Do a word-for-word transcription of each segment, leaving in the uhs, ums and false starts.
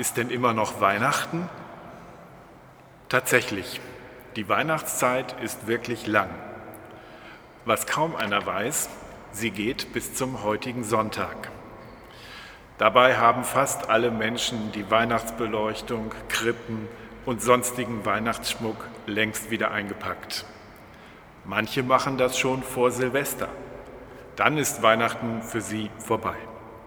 ist denn immer noch Weihnachten? Tatsächlich, die Weihnachtszeit ist wirklich lang. Was kaum einer weiß, sie geht bis zum heutigen Sonntag. Dabei haben fast alle Menschen die Weihnachtsbeleuchtung, Krippen und sonstigen Weihnachtsschmuck längst wieder eingepackt. Manche machen das schon vor Silvester. Dann ist Weihnachten für sie vorbei.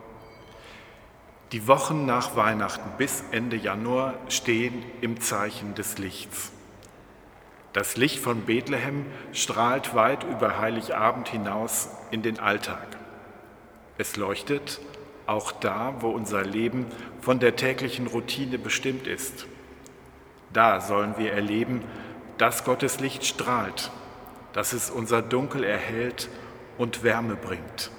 Die Wochen nach Weihnachten bis Ende Januar stehen im Zeichen des Lichts. Das Licht von Bethlehem strahlt weit über Heiligabend hinaus in den Alltag. Es leuchtet auch da, wo unser Leben von der täglichen Routine bestimmt ist. Da sollen wir erleben, dass Gottes Licht strahlt, dass es unser Dunkel erhellt und Wärme bringt.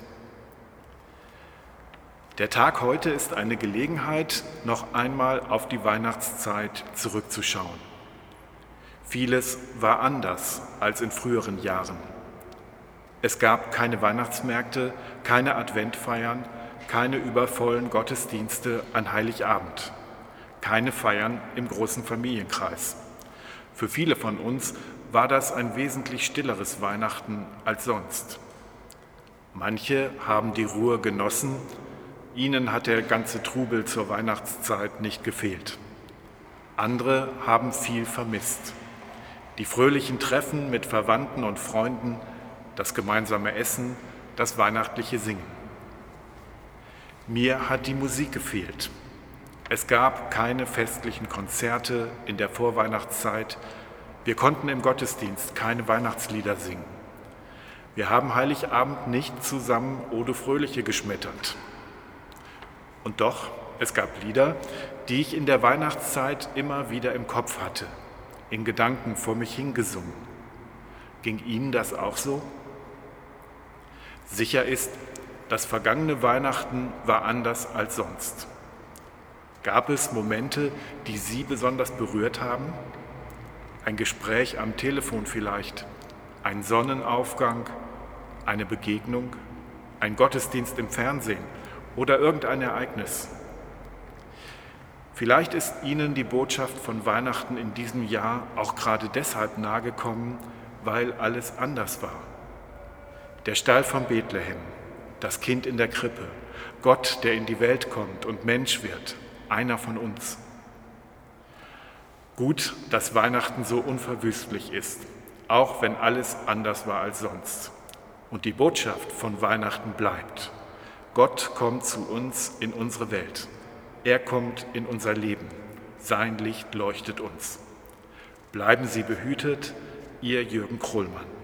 Der Tag heute ist eine Gelegenheit, noch einmal auf die Weihnachtszeit zurückzuschauen. Vieles war anders als in früheren Jahren. Es gab keine Weihnachtsmärkte, keine Adventfeiern, keine übervollen Gottesdienste an Heiligabend, keine Feiern im großen Familienkreis. Für viele von uns war das ein wesentlich stilleres Weihnachten als sonst. Manche haben die Ruhe genossen, ihnen hat der ganze Trubel zur Weihnachtszeit nicht gefehlt. Andere haben viel vermisst. Die fröhlichen Treffen mit Verwandten und Freunden, das gemeinsame Essen, das weihnachtliche Singen. Mir hat die Musik gefehlt. Es gab keine festlichen Konzerte in der Vorweihnachtszeit. Wir konnten im Gottesdienst keine Weihnachtslieder singen. Wir haben Heiligabend nicht zusammen Ode Fröhliche geschmettert. Und doch, es gab Lieder, die ich in der Weihnachtszeit immer wieder im Kopf hatte, in Gedanken vor mich hingesungen. Ging Ihnen das auch so? Sicher ist, das vergangene Weihnachten war anders als sonst. Gab es Momente, die Sie besonders berührt haben? Ein Gespräch am Telefon vielleicht, ein Sonnenaufgang, eine Begegnung, ein Gottesdienst im Fernsehen oder irgendein Ereignis. Vielleicht ist Ihnen die Botschaft von Weihnachten in diesem Jahr auch gerade deshalb nahegekommen, weil alles anders war. Der Stall von Bethlehem, das Kind in der Krippe, Gott, der in die Welt kommt und Mensch wird, einer von uns. Gut, dass Weihnachten so unverwüstlich ist, auch wenn alles anders war als sonst. Und die Botschaft von Weihnachten bleibt. Gott kommt zu uns in unsere Welt. Er kommt in unser Leben. Sein Licht leuchtet uns. Bleiben Sie behütet, Ihr Jürgen Krollmann.